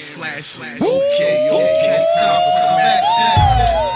lights flash. Okay, it's time for some action.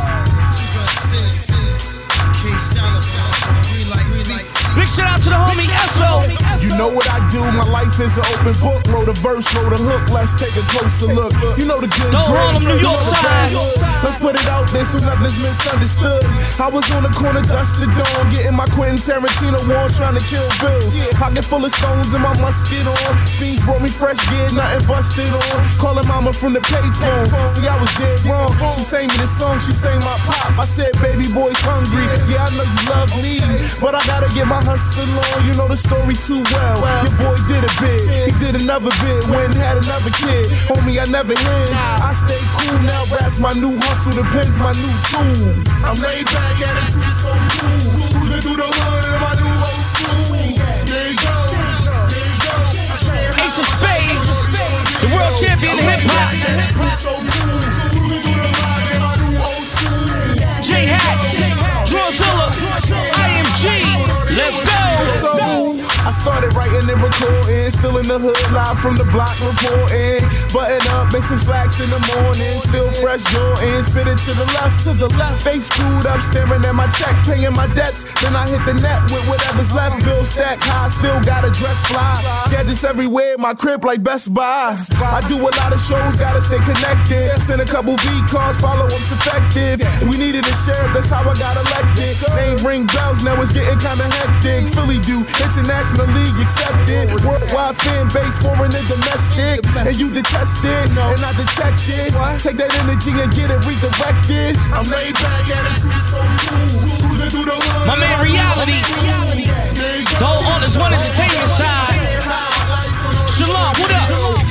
Big shout out to the homie Esso. You know what I do, my life is an open book. Wrote a verse, wrote a hook, let's take a closer look. You know the good Harlem, New York side. Let's put it out there so nothing's misunderstood. I was on the corner, dust to dawn, getting my Quentin Tarantino war, trying to kill bills. Pocket full of stones and my musket on. Fiends brought me fresh gear, nothing busted on. Calling mama from the payphone. See, I was dead wrong. She sang me this song, she sang my pop. I said, baby boy's hungry. Yeah, I know you love me, but I gotta get my hustle on. You know the story too well. Your boy did a bit, he did another bit, went and had another kid. Homie, I never hid. I stay cool now, rap's my new hustle, the pen's my new tool. I'm laid back at it, so cool. Cruising through the hood in my new old school. There you go, there you go. Ace of Spades, the world champion hip hop. So cool. Cruising through the ride in my new old school. J Hatch, Drawzilla, IMG, let's go. I started writing and recording, still in the hood, live from the block reporting. Button up, make some slacks in the morning, still fresh Jordans, fitted to the left, face screwed up, staring at my check, paying my debts. Then I hit the net with whatever's left, bill stack high, still gotta dress fly. Gadgets everywhere, my crib like Best Buy. I do a lot of shows, gotta stay connected. Send a couple V-cars, follow-ups effective. We needed a sheriff, that's how I got elected. Name ring bells, now it's getting kinda hectic. Philly do, international league accepted. Worldwide fan base, foreign and domestic. And you detest it, and I detect it. Take that energy and get it redirected. I'm laid back at it, so cool. Cruising through the hood. My man Reality, the whole All Is One Entertainment side. Shalom, what up?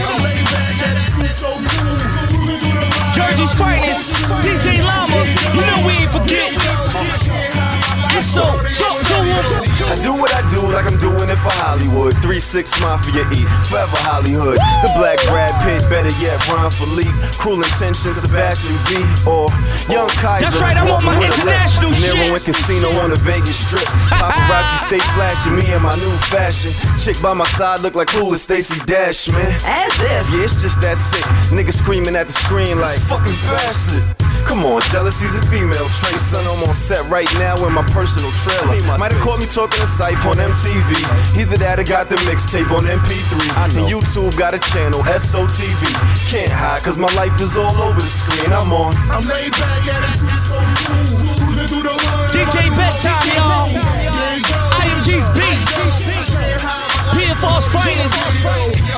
Jersey's finest, DJ Llama, you know we ain't forget. So, talk to him. I do what I do like I'm doing it for Hollywood. 3-6 Mafia E, forever Hollywood. The black Brad Pitt, better yet Ron Philippe. Cruel Intentions, Sebastian V. Or Young Kaiser. That's right, I want my international shit. Nero and Casino on the Vegas Strip. Paparazzi stay flashing me in my new fashion. Chick by my side look like Clueless Stacey Dash, man. As if. Yeah, it's just that sick. Niggas screaming at the screen like fucking bastard. Come on, jealousy's a female trait. Son, I'm on set right now in my personal trailer. Might have caught me talking to Syph on MTV. Either that or got the mixtape on MP3. And YouTube got a channel, SOTV. Can't hide, cause my life is all over the screen. I'm laid back at it, so cool. Cruising through the hood. DJ Bedtime, y'all. IMG's Beast. PFR's finest.